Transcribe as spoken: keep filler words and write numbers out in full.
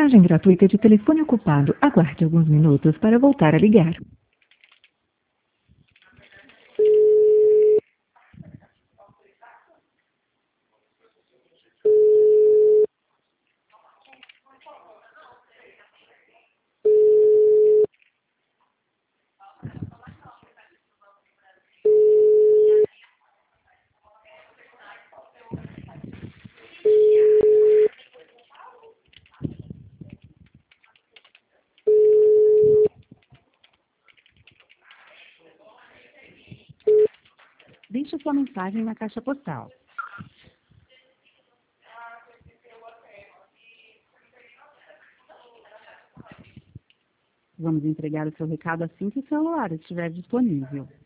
Mensagem gratuita de telefone ocupado. Aguarde alguns minutos para voltar a ligar. Deixe sua mensagem na caixa postal. Vamos entregar o seu recado assim que o celular estiver disponível.